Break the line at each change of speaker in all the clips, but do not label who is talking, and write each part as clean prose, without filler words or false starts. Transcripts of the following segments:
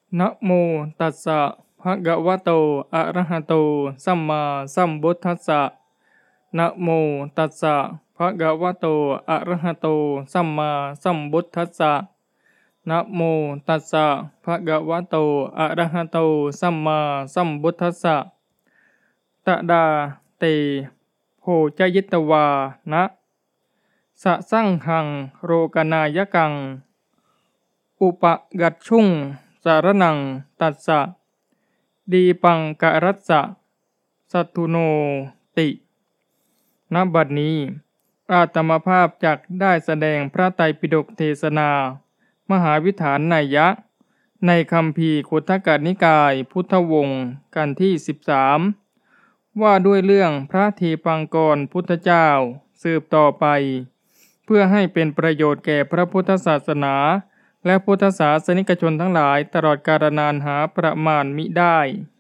นะโมตัสสะภะคะวะโตอะระหะโตสัมมาสัมพุทธัสสะนะโมตัสสะภะคะวะโตอะระหะโตสัมมาสัมพุทธัสสะนะโมตัสสะภะคะวะโตอะระหะโตสัมมาสัมพุทธัสสะตะดาเตโพชยิตวานะสะสังหังโรกนายกังอุปกัจฉุงสารนังตัสสะดีปังกะรัสสะสัตถุโนติณบัดนี้อาตมาภาพจักได้แสดงพระไตรปิฎกเทศนามหาวิถานนัยยะในคัมภีร์ขุททกนิกายพุทธวงศ์กันที่13ว่าด้วยเรื่องพระทีปังกรพุทธเจ้าสืบต่อไปเพื่อให้เป็นประโยชน์แก่พระพุทธศาสนาและพุทธศาสนิกชนทั้งหลายตลอดกาลนานหาประมาณมิได้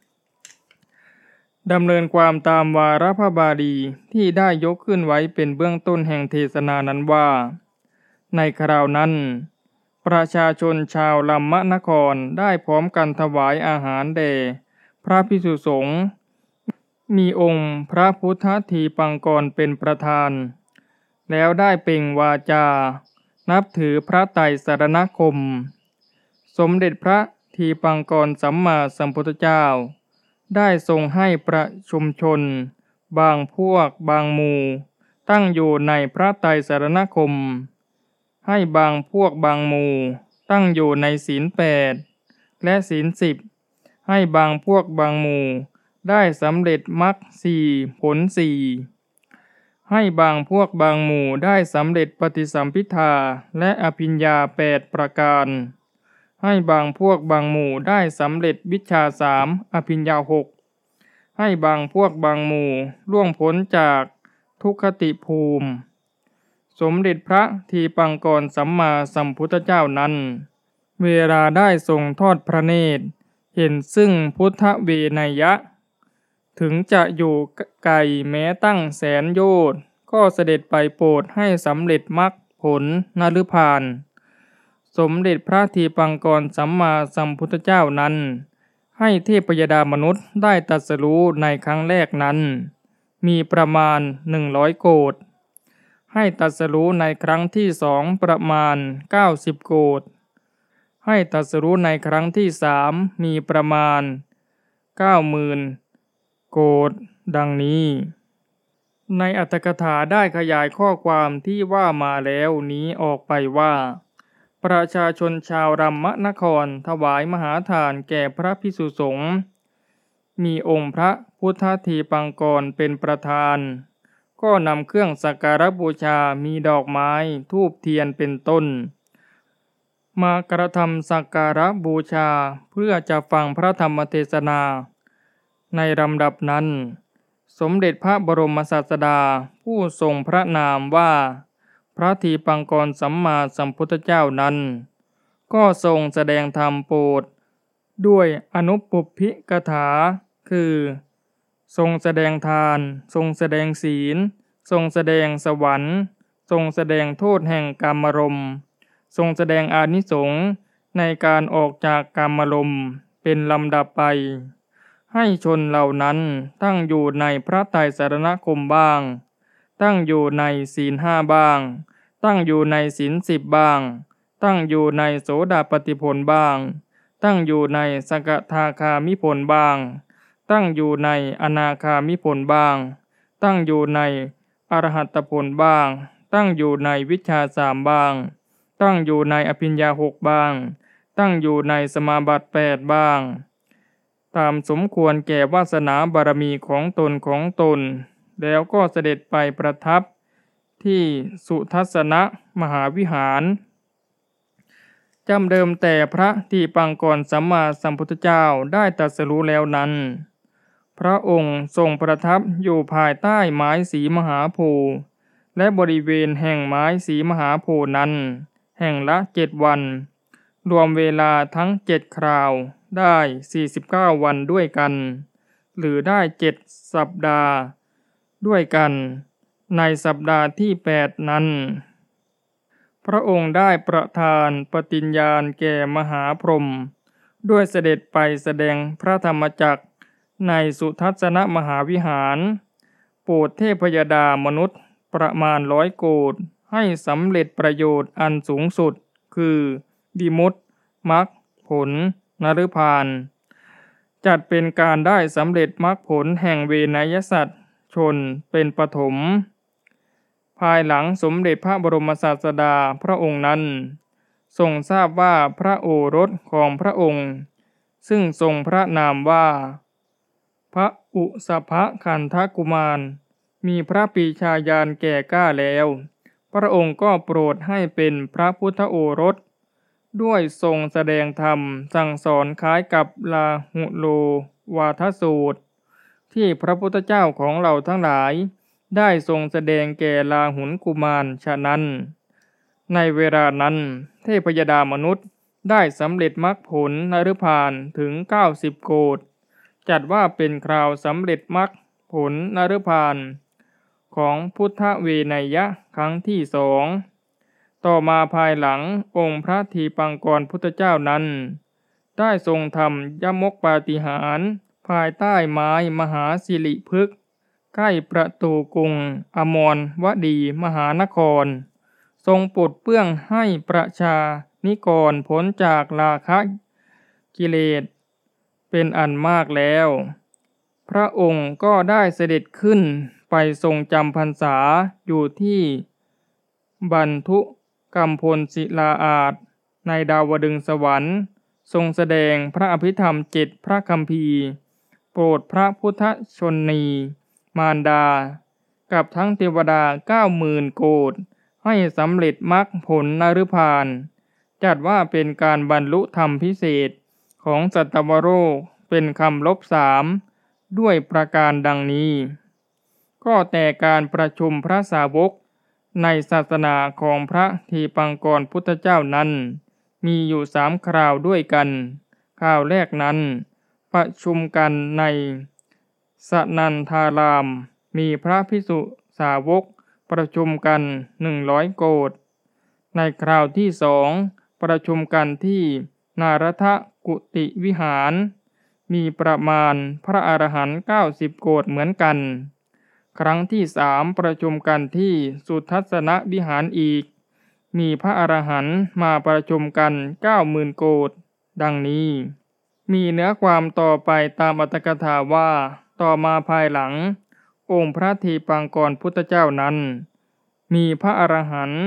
ดำเนินความตามวาระพระบาลีที่ได้ยกขึ้นไว้เป็นเบื้องต้นแห่งเทศนานั้นว่าในคราวนั้นประชาชนชาวลัมมนครได้พร้อมกันถวายอาหารแด่พระภิกษุสงฆ์มีองค์พระพุทธทีปังกรเป็นประธานแล้วได้เปล่งวาจานับถือพระไตรสรณคมสมเด็จพระทีปังกรสัมมาสัมพุทธเจ้าได้ทรงให้ประชุมชนบางพวกบางหมู่ตั้งอยู่ในพระไตรสรณคมให้บางพวกบางหมู่ตั้งอยู่ในศีล8และศีล10ให้บางพวกบางหมู่ได้สำเร็จมรรค4ผล4ให้บางพวกบางหมู่ได้สำเร็จปฏิสัมภิทาและอภิญญา8ประการให้บางพวกบางหมู่ได้สำเร็จวิชชา3อภิญญา6ให้บางพวกบางหมู่ล่วงพ้นจากทุกขติภูมิสมเด็จพระทีปังกรสัมมาสัมพุทธเจ้านั้นเวลาได้ทรงทอดพระเนตรเห็นซึ่งพุทธเวไนยะถึงจะอยู่ไกลแม้ตั้งแสนโยชน์ก็เสด็จไปโปรดให้สำเร็จมรรคผลนฤพานสมเด็จพระทีปังกรสัมมาสัมพุทธเจ้านั้นให้เทพยดามนุษย์ได้ตรัสรู้ในครั้งแรกนั้นมีประมาณ100โกฏให้ตรัสรู้ในครั้งที่2ประมาณ90โกฏให้ตรัสรู้ในครั้งที่3มีประมาณ90,000โกฏดังนี้ในอรรถกถาได้ขยายข้อความที่ว่ามาแล้วนี้ออกไปว่าประชาชนชาวรัมมนครถวายมหาทานแก่พระภิกษุสงฆ์มีองค์พระพุทธทีปังกรเป็นประธานก็นำเครื่องสักการบูชามีดอกไม้ธูปเทียนเป็นต้นมากระทำสักการบูชาเพื่อจะฟังพระธรรมเทศนาในลำดับนั้นสมเด็จพระบรมศาสดาผู้ทรงพระนามว่าพระทีปังกรสัมมาสัมพุทธเจ้านั้นก็ทรงแสดงธรรมโปรดด้วยอนุปปุพพิกถาคือทรงแสดงทานทรงแสดงศีลทรงแสดงสวรรค์ทรงแสดงโทษแห่งกามารมณ์ทรงแสดงอานิสงส์ในการออกจากกามารมณ์เป็นลำดับไปให้ชนเหล่านั้นตั้งอยู่ในพระไตรสรณคมบ้างตั้งอยู่ในศีล5บ้างตั้งอยู่ในศีล10บ้างตั้งอยู่ในโสดาปัตติผลบ้างตั้งอยู่ในสกทาคามิผลบ้างตั้งอยู่ในอนาคามิผลบ้างตั้งอยู่ในอรหัตผลบ้างตั้งอยู่ในวิชชา3บ้างตั้งอยู่ในอภิญญา6บ้างตั้งอยู่ในสมาบัติ8บ้างตามสมควรแก่วาสนาบารมีของตนแล้วก็เสด็จไปประทับที่สุทัศนะมหาวิหารจำเดิมแต่พระทีปังกรสัมมาสัมพุทธเจ้าได้ตรัสรู้แล้วนั้นพระองค์ทรงประทับอยู่ภายใต้ไม้สีมหาโพธิ์และบริเวณแห่งไม้สีมหาโพธิ์นั้นแห่งละ7วันรวมเวลาทั้ง7คราวได้49วันด้วยกันหรือได้7สัปดาห์ด้วยกันในสัปดาห์ที่8นั้นพระองค์ได้ประทานปฏิญญาณแก่มหาพรหมด้วยเสด็จไปแสดงพระธรรมจักรในสุทัศนมหาวิหารโปรดเทพยดามนุษย์ประมาณ100 โกฏให้สำเร็จประโยชน์อันสูงสุดคือวิมุตติมรรคผลนฤพานจัดเป็นการได้สำเร็จมรรคผลแห่งเวนยสัตว์ชนเป็นปฐมภายหลังสมเด็จพระบรมศาสดาพระองค์นั้นทรงทราบว่าพระโอรสของพระองค์ซึ่งทรงพระนามว่าพระอุสภคันธกุมารมีพระปรีชาญาณแก่กล้าแล้วพระองค์ก็โปรดให้เป็นพระพุทธโอรสด้วยทรงแสดงธรรมสั่งสอนคล้ายกับลาหุโลวาทสูตรที่พระพุทธเจ้าของเราทั้งหลายได้ทรงแสดงแก่ลาหุนกุมารฉะนั้นในเวลานั้นเทพยดามนุษย์ได้สำเร็จมรรคผลนฤพานถึง90 โกฏจัดว่าเป็นคราวสำเร็จมรรคผลนฤพานของพุทธเวไนยะครั้งที่2ต่อมาภายหลังองค์พระทีปังกรพุทธเจ้านั้นได้ทรงทำยมกปาฏิหาริย์ภายใต้ไม้มหาสิริพฤกษ์ใกล้ประตูกรุงอมรวดีมหานครทรงปลดเปลื้องให้ประชานิกรพ้นจากราคะกิเลสเป็นอันมากแล้วพระองค์ก็ได้เสด็จขึ้นไปทรงจำพรรษาอยู่ที่บันทุกัมพลศิลาอาสน์ในดาวดึงสวรรค์ทรงแสดงพระอภิธรรม7พระคัมภีร์โปรดพระพุทธชนนีมารดากับทั้งเทวดา 90,000 โกฏให้สำเร็จมรรคผลนฤพานจัดว่าเป็นการบรรลุธรรมพิเศษของสัตวโรคเป็นคำลบ3ด้วยประการดังนี้ก็แต่การประชุมพระสาวกในศาสนาของพระทีปังกรพุทธเจ้านั้นมีอยู่3 คราวด้วยกันคราวแรกนั้นประชุมกันในสนันทารามมีพระภิกษุสาวกประชุมกัน100 โกฏในคราวที่2ประชุมกันที่นารทกุติวิหารมีประมาณพระอรหันต์90 โกฏเหมือนกันครั้งที่3ประชุมกันที่สุทัศนวิหารอีกมีพระอรหันต์มาประชุมกัน 90,000 โกฏดังนี้มีเนื้อความต่อไปตามอรรถกถาว่าต่อมาภายหลังองค์พระทีปังกรพุทธเจ้านั้นมีพระอรหันต์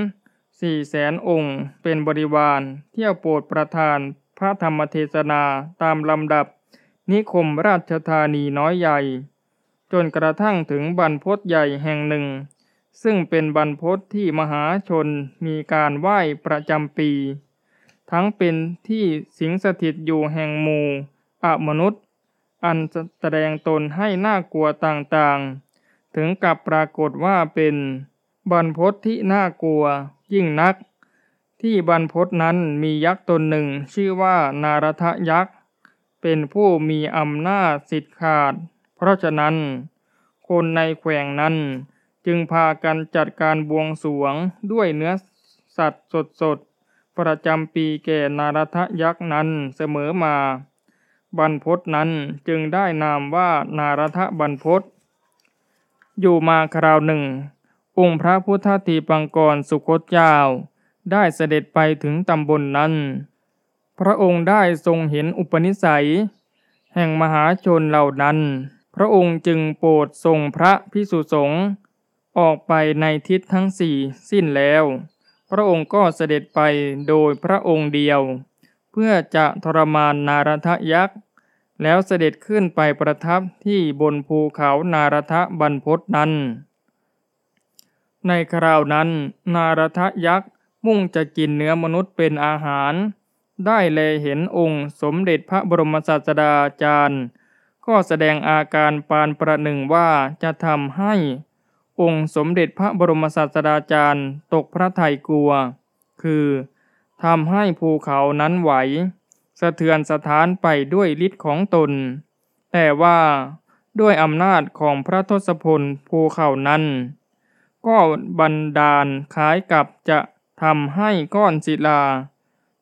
400,000 องค์เป็นบริวารเที่ยวโปรดประทานพระธรรมเทศนาตามลำดับนิคมราชธานีน้อยใหญ่จนกระทั่งถึงบรรพตใหญ่แห่งหนึ่งซึ่งเป็นบรรพตที่มหาชนมีการไหว้ประจำปีทั้งเป็นที่สิงสถิตอยู่แห่งหมู่มนุษย์อันแสดงตนให้น่ากลัวต่างๆถึงกับปรากฏว่าเป็นบรรพตที่น่ากลัวยิ่งนักที่บรรพตนั้นมียักษ์ตนหนึ่งชื่อว่านารทยักษ์เป็นผู้มีอำนาจสิทธิ์ขาดเพราะฉะนั้นคนในแขวงนั้นจึงพากันจัดการบวงสรวงด้วยเนื้อสัตว์สดๆประจำปีแก่นารทยักษ์นั้นเสมอมาบรรพตนั้นจึงได้นามว่านารทบรรพตอยู่มาคราวหนึ่งองค์พระพุทธทีปังกรสุคตเจ้าได้เสด็จไปถึงตำบลนั้นพระองค์ได้ทรงเห็นอุปนิสัยแห่งมหาชนเหล่านั้นพระองค์จึงโปรดส่งพระภิกษุสงฆ์ออกไปในทิศทั้ง4สิ้นแล้วพระองค์ก็เสด็จไปโดยพระองค์เดียวเพื่อจะทรมานนารทยักษ์แล้วเสด็จขึ้นไปประทับที่บนภูเขานารทบรรพตนั้นในคราวนั้นนารทยักษ์มุ่งจะกินเนื้อมนุษย์เป็นอาหารได้แลเห็นองค์สมเด็จพระบรมศาสดาจารย์ก็แสดงอาการปานประหนึ่งว่าจะทำให้องค์สมเด็จพระบรมศาสดาจารย์ตกพระทัยกลัวคือทำให้ภูเขานั้นไหวสะเทือนสถานไปด้วยฤทธิ์ของตนแต่ว่าด้วยอำนาจของพระทศพลภูเขานั้นก็บันดาลคล้ายกับจะทำให้ก้อนศิลา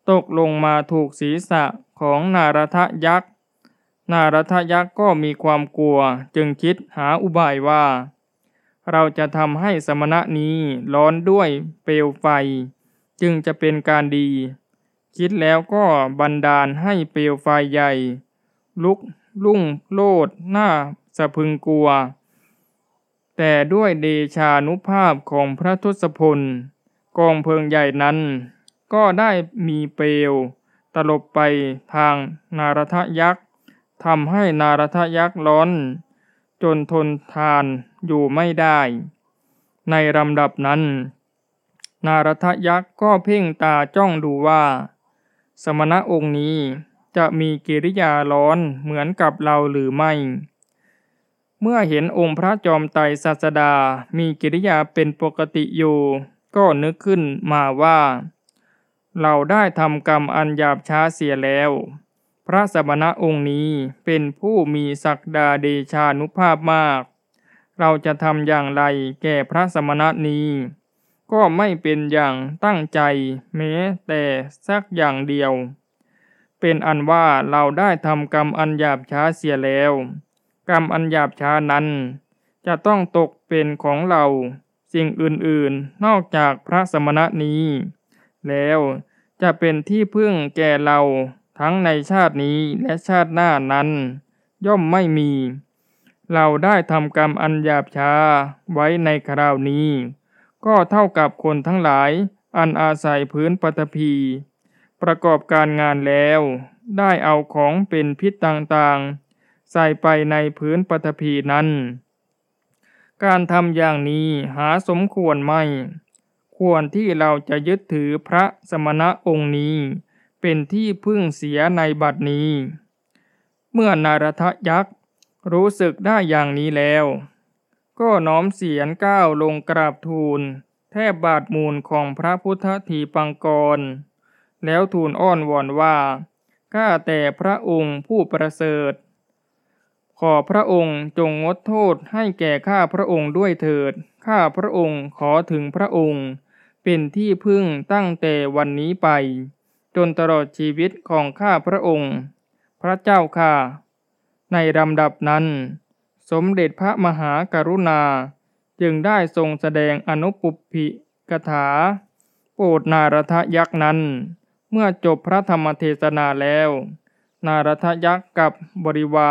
ตกลงมาถูกศีรษะของนารทยักษ์นารทยักษ์ก็มีความกลัวจึงคิดหาอุบายว่าเราจะทำให้สมณะนี้ร้อนด้วยเปลวไฟจึงจะเป็นการดีคิดแล้วก็บันดาลให้เปลวไฟใหญ่ลุกลุ่งโลดหน้าสะพรึงกลัวแต่ด้วยเดชานุภาพของพระทศพลกองเพลิงใหญ่นั้นก็ได้มีเปลวตลบไปทางนารทยักษ์ทำให้นารทยักษ์ร้อนจนทนทานอยู่ไม่ได้ในลำดับนั้นนารทยักษ์ก็เพ่งตาจ้องดูว่าสมณะองค์นี้จะมีกิริยาร้อนเหมือนกับเราหรือไม่เมื่อเห็นองค์พระจอมไตรศาสดามีกิริยาเป็นปกติอยู่ก็นึกขึ้นมาว่าเราได้ทำกรรมอันหยาบช้าเสียแล้วพระสมณะองค์นี้เป็นผู้มีศักดาเดชานุภาพมากเราจะทำอย่างไรแก่พระสมณะนี้ก็ไม่เป็นอย่างตั้งใจแม้แต่สักอย่างเดียวเป็นอันว่าเราได้ทำกรรมอันหยาบช้าเสียแล้วกรรมอันหยาบช้านั้นจะต้องตกเป็นของเราสิ่งอื่นๆนอกจากพระสมณะนี้แล้วจะเป็นที่พึ่งแก่เราทั้งในชาตินี้และชาติหน้านั้นย่อมไม่มีเราได้ทำกรรมอันหยาบช้าไว้ในคราวนี้ก็เท่ากับคนทั้งหลายอันอาศัยพื้นปฐพีประกอบการงานแล้วได้เอาของเป็นพิษต่างๆใส่ไปในพื้นปฐพีนั้นการทำอย่างนี้หาสมควรไม่ควรที่เราจะยึดถือพระสมณะองค์นี้เป็นที่พึ่งเสียในบัดนี้เมื่อนารทยักษ์รู้สึกได้อย่างนี้แล้วก็น้อมเสียรก้าวลงกราบทูลแทบบาทมูลของพระพุทธทีปังกรแล้วทูลอ้อนวอนว่าข้าแต่พระองค์ผู้ประเสริฐขอพระองค์จงงดโทษให้แก่ข้าพระองค์ด้วยเถิดข้าพระองค์ขอถึงพระองค์เป็นที่พึ่งตั้งแต่วันนี้ไปจนตลอดชีวิตของข้าพระองค์พระเจ้าข้าในลำดับนั้นสมเด็จพระมหากรุณาจึงได้ทรงแสดงอนุปุพพิกถาโปรดนารทยักษ์นั้นเมื่อจบพระธรรมเทศนาแล้วนารทยักษ์กับบริวาร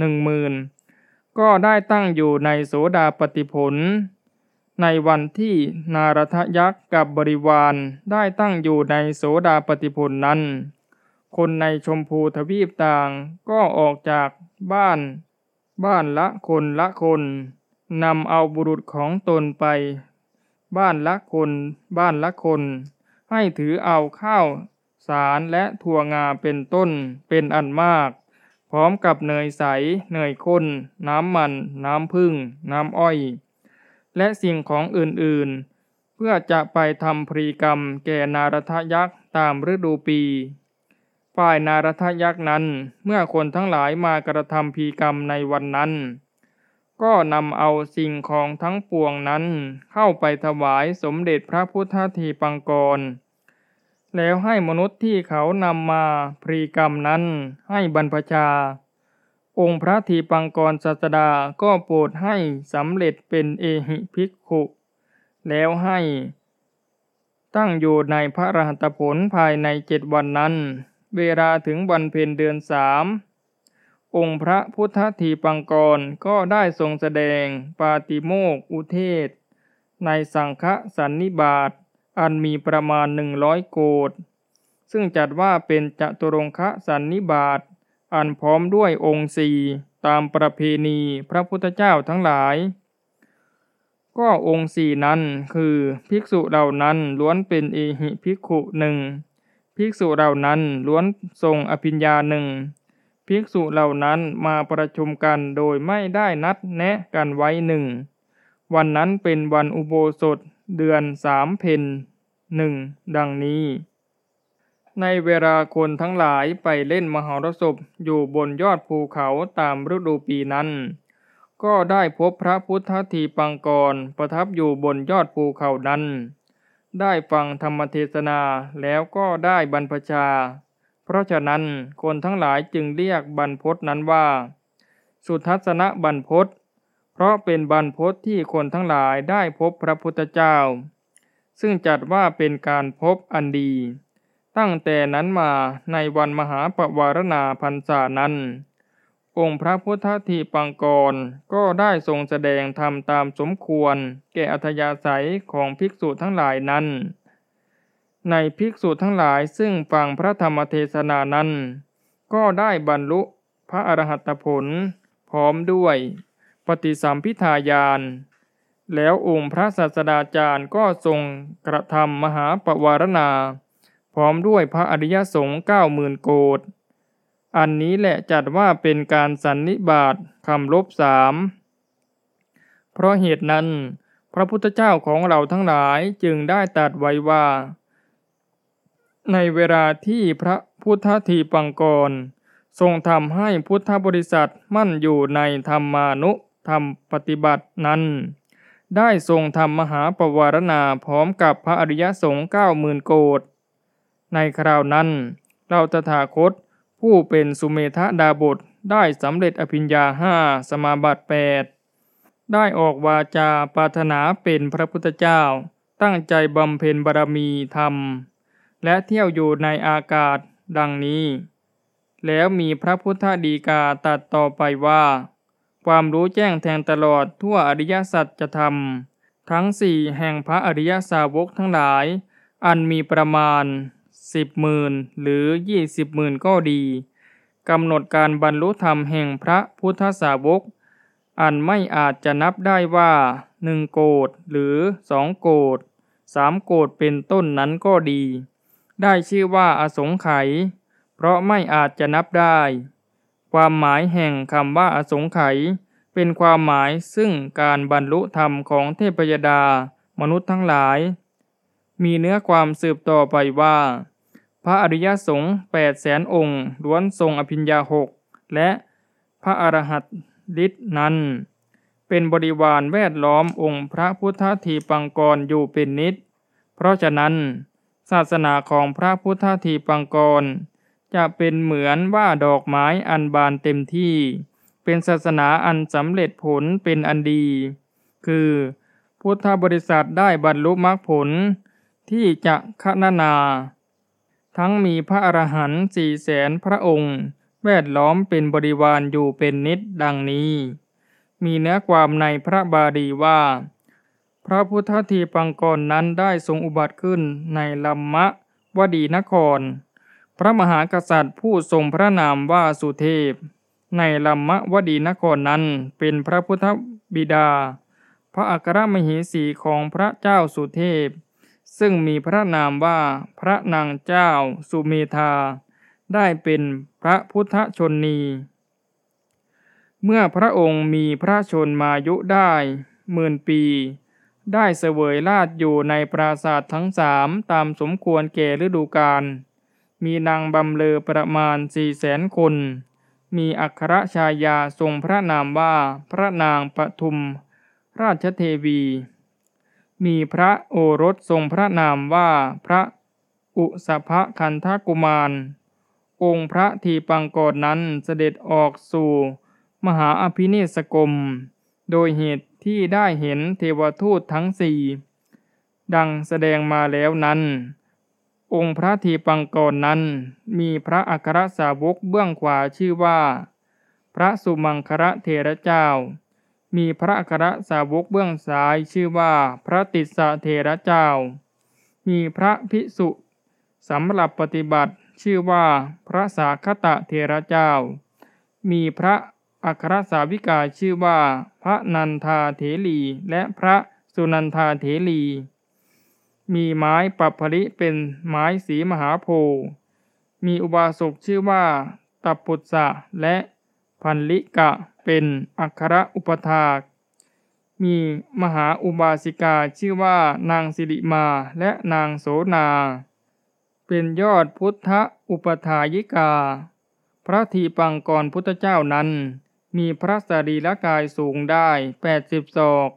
10,000 ก็ได้ตั้งอยู่ในโสดาปัตติผลในวันที่นารทยักษ์กับบริวารได้ตั้งอยู่ในโสดาปัตติผลนั้นคนในชมพูทวีปต่างก็ออกจากบ้านละคนนำเอาบุรุษของตนไปบ้านละคนให้ถือเอาข้าวสารและถั่วงาเป็นต้นเป็นอันมากพร้อมกับเนยใสเนยข้นน้ำมันน้ำผึ้งน้ำอ้อยและสิ่งของอื่นๆเพื่อจะไปทำพรีกรรมแก่นารทยักษ์ตามฤดูปีฝ่ายนารทยักษ์นั้นเมื่อคนทั้งหลายมากระทำพรีกรรมในวันนั้นก็นำเอาสิ่งของทั้งปวงนั้นเข้าไปถวายสมเด็จพระพุทธทีปังกรแล้วให้มนุษย์ที่เขานำมาพรีกรรมนั้นให้บรรพชาองค์พระทีปังกรศาสดาก็โปรดให้สำเร็จเป็นเอหิภิกขุแล้วให้ตั้งอยู่ในพระอรหันตผลภายใน7 วันนั้นเวลาถึงวันเพ็ญเดือน 3องค์พระพุทธทีปังกรก็ได้ทรงแสดงปาติโมกข์อุเทศในสังฆสันนิบาตอันมีประมาณ100 โกฏซึ่งจัดว่าเป็นจตุรงคสันนิบาตอันพร้อมด้วยองค์ 4ตามประเพณีพระพุทธเจ้าทั้งหลายก็องค์ 4นั้นคือภิกษุเหล่านั้นล้วนเป็นเอหิภิกขุ1ภิกษุเหล่านั้นล้วนทรงอภิญญา1ภิกษุเหล่านั้นมาประชุมกันโดยไม่ได้นัดแนะกันไว้1วันนั้นเป็นวันอุโบสถเดือน 3 เพ็ญ1ดังนี้ในเวลาคนทั้งหลายไปเล่นมหรสพอยู่บนยอดภูเขาตามฤดูปีนั้นก็ได้พบพระพุทธทีปังกรประทับอยู่บนยอดภูเขานั้นได้ฟังธรรมเทศนาแล้วก็ได้บรรพชาเพราะฉะนั้นคนทั้งหลายจึงเรียกบรรพตนั้นว่าสุทัสสนบรรพตเพราะเป็นบรรพตที่คนทั้งหลายได้พบพระพุทธเจ้าซึ่งจัดว่าเป็นการพบอันดีตั้งแต่นั้นมาในวันมหาปวารณาพรรษานั้นองค์พระพุทธทีปังกรก็ได้ทรงแสดงธรรมตามสมควรแก่อัธยาศัยของภิกษุทั้งหลายนั้นในภิกษุทั้งหลายซึ่งฟังพระธรรมเทศนานั้นก็ได้บรรลุพระอรหัตผลพร้อมด้วยปฏิสัมภิทาญาณแล้วองค์พระศาสดาจารย์ก็ทรงกระทำมหาปวารณาพร้อมด้วยพระอริยสงฆ์90,000 โกฏอันนี้แหละจัดว่าเป็นการสันนิบาตคำลบ3เพราะเหตุนั้นพระพุทธเจ้าของเราทั้งหลายจึงได้ตรัสไว้ว่าในเวลาที่พระพุทธทีปังกรทรงทำให้พุทธบริษัทมั่นอยู่ในธรรมานุธรรมปฏิบัตินั้นได้ทรงทำมหาปวารณาพร้อมกับพระอริยสงฆ์90,000 โกฏในคราวนั้นเราตถาคตผู้เป็นสุเมธดาบสได้สำเร็จอภิญญา5สมาบัติ8ได้ออกวาจาปรารถนาเป็นพระพุทธเจ้าตั้งใจบำเพ็ญบารมีธรรมและเที่ยวอยู่ในอากาศดังนี้แล้วมีพระพุทธฎีกาตรัสต่อไปว่าความรู้แจ้งแทงตลอดทั่วอริยสัจธรรมทั้ง4แห่งพระอริยสาวกทั้งหลายอันมีประมาณ10,000หรือ20,000ก็ดีกำหนดการบรรลุธรรมแห่งพระพุทธสาวกอันไม่อาจจะนับได้ว่า1 โกฏหรือ2 โกฏ3 โกฏเป็นต้นนั้นก็ดีได้ชื่อว่าอสงไขยเพราะไม่อาจจะนับได้ความหมายแห่งคำว่าอสงไขยเป็นความหมายซึ่งการบรรลุธรรมของเทพยดามนุษย์ทั้งหลายมีเนื้อความสืบต่อไปว่าพระอริยสงฆ์800,000 องค์ล้วนทรงอภิญญา6และพระอรหัตฤทธินั้นเป็นบริวารแวดล้อมองค์พระพุทธทีปังกรอยู่เป็นนิจเพราะฉะนั้นศาสนาของพระพุทธทีปังกรจะเป็นเหมือนว่าดอกไม้อันบานเต็มที่เป็นศาสนาอันสำเร็จผลเป็นอันดีคือพุทธบริษัทได้บรรลุมรรคผลที่จะคณนาทั้งมีพระอรหันต์400,000 พระองค์แวดล้อมเป็นบริวารอยู่เป็นนิจดังนี้มีเนื้อความในพระบาลีว่าพระพุทธทีปังกรนั้นได้ทรงอุบัติขึ้นในลัมมวดีนครพระมหากษัตริย์ผู้ทรงพระนามว่าสุเทพในลัมมวดีนครนั้นเป็นพระพุทธบิดาพระอัครมเหสีของพระเจ้าสุเทพซึ่งมีพระนามว่าพระนางเจ้าสุเมธาได้เป็นพระพุทธชนนีเมื่อพระองค์มีพระชนมายุได้10,000 ปีได้เสวยราชอยู่ในปราสาททั้ง3ตามสมควรแก่ฤดูกาลมีนางบำเรอประมาณ400,000 คนมีอัครชายาทรงพระนามว่าพระนางปทุมราชเทวีมีพระโอรสทรงพระนามว่าพระอุสภคันธกุมารองค์พระทีปังกรนั้นเสด็จออกสู่มหาอภินิสกรมโดยเหตุที่ได้เห็นเทวทูตทั้ง4ดังแสดงมาแล้วนั้นองค์พระทีปังกรนั้นมีพระอัครสาวกเบื้องขวาชื่อว่าพระสุมังคละเถระเจ้ามีพระอัครสาวกเบื้องซ้ายชื่อว่าพระติสสะเถระเจ้ามีพระภิกษุสำหรับปฏิบัติชื่อว่าพระสาคตเถระเจ้ามีพระอัครสาวิกาชื่อว่าพระนันทาเถรีและพระสุนันทาเถรีมีไม้ปัปพลิเป็นไม้สีมหาโพธิ์มีอุบาสกชื่อว่าตัปปุสสะและพันลิกะเป็นอัครอุปถากมีมหาอุบาสิกาชื่อว่านางสิริมาและนางโสนาเป็นยอดพุทธอุปถายิกาพระทีปังกรพุทธเจ้านั้นมีพระสรีระกายสูงได้80 ศอก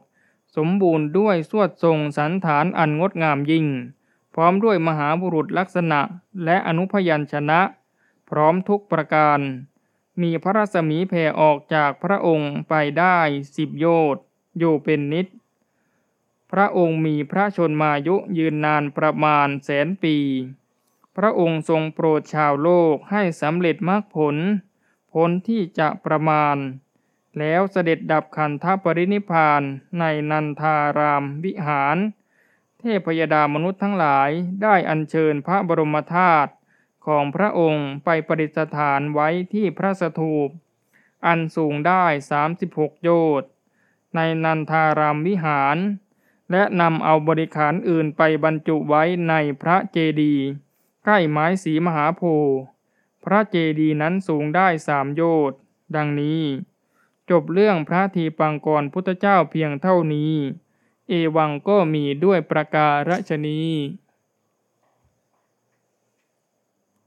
สมบูรณ์ด้วยสวดทรงสันฐานอันงดงามยิ่งพร้อมด้วยมหาบุรุษลักษณะและอนุพยัญชนะพร้อมทุกประการมีพระรัศมีแผ่ออกจากพระองค์ไปได้10 โยชน์อยู่เป็นนิจพระองค์มีพระชนมายุยืนนานประมาณ100,000 ปีพระองค์ทรงโปรดชาวโลกให้สำเร็จมรรคผลที่จะประมาณแล้วเสด็จดับขันธปรินิพพานในนันทารามวิหารเทพยดามนุษย์ทั้งหลายได้อัญเชิญพระบรมธาตุของพระองค์ไปประดิษฐานไว้ที่พระสถูปอันสูงได้36 โยชน์ในนันทารามวิหารและนำเอาบริขารอื่นไปบรรจุไว้ในพระเจดีย์ใกล้ไม้สีมหาโพธิ์พระเจดีย์นั้นสูงได้3 โยชน์ดังนี้จบเรื่องพระทีปังกรพุทธเจ้าเพียงเท่านี้เอวังก็มีด้วยประการฉนี้